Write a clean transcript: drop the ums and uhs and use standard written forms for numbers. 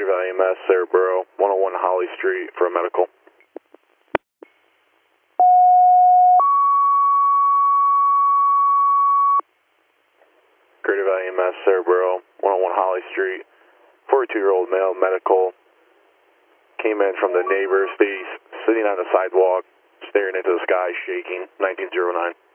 Valley EMS, Sarahboro, 101 Holly Street for a medical. Greater Valley EMS, Sarahboro, 101 Holly Street, 42-year-old male, medical. Came in from the neighbor's face, sitting on the sidewalk, staring into the sky, shaking, 1909.